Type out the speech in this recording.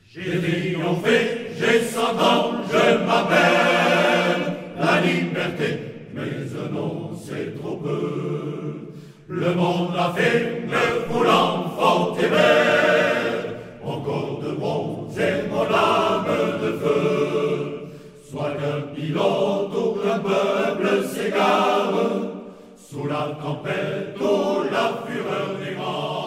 J'ai triomphé, j'ai 100 ans, je m'appelle la liberté, mais non, c'est trop peu. Le monde a fait me voulant fort aimer, encore de bronze et mon âme de feu. Soit qu'un pilote ou qu'un peuple s'égare, sous la tempête ou la fureur des grands.